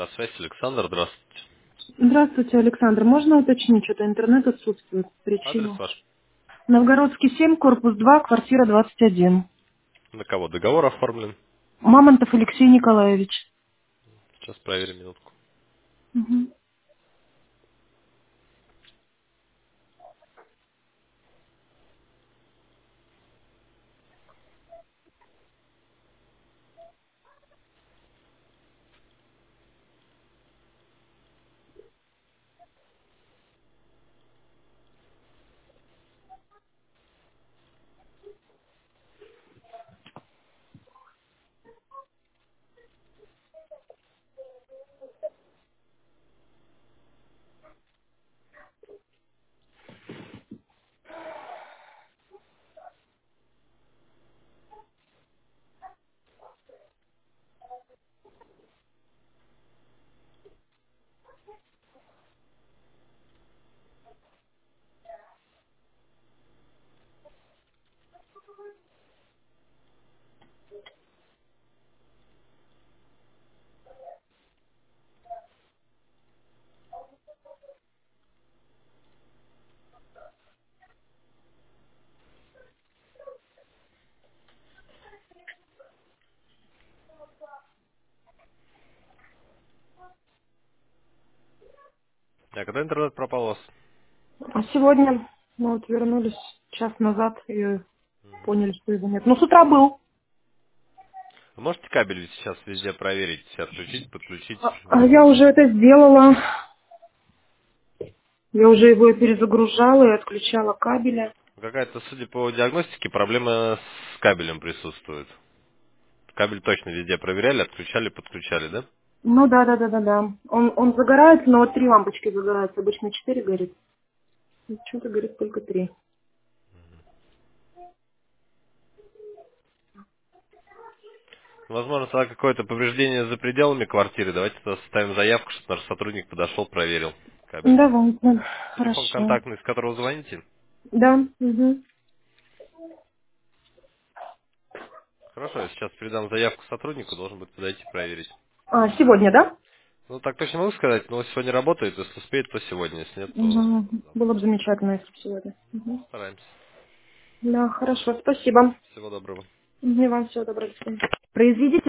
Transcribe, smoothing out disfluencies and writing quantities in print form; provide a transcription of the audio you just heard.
Связь, Александр, здравствуйте. Здравствуйте, Александр. Можно уточнить, что-то интернет отсутствует? Адрес Причину. ваш? Новгородский 7, корпус 2, квартира 21. На кого? Договор оформлен? Мамонтов Алексей Николаевич. Сейчас проверим минутку. Мгм. А когда интернет пропал у вас? А сегодня мы вот вернулись час назад и поняли, что его нет. Ну, с утра был. Вы можете кабель сейчас везде проверить, отключить, подключить? А я уже это сделала. Я уже его перезагружала и отключала кабеля. Какая-то, судя по диагностике, проблема с кабелем присутствует. Кабель точно везде проверяли, отключали, подключали, да? Ну да, да, да, да, да. Он загорается, но вот 3 лампочки загораются. Обычно 4 горит. Почему-то горит только 3. Возможно, тогда какое-то повреждение за пределами квартиры. Давайте тогда составим заявку, чтобы наш сотрудник подошел, проверил кабель. Давайте. Телефон Хорошо. контактный, с которого звоните? Да. Угу. Хорошо, я сейчас передам заявку сотруднику, должен будет подойти проверить. А, сегодня, да? Ну, так точно могу сказать, но сегодня работает, если успеет, то сегодня, если нет, то Угу. Было завтра. бы замечательно, если бы сегодня. Угу. Стараемся. Да, хорошо, спасибо. Всего доброго. И вам всего доброго. До свидания. Произведите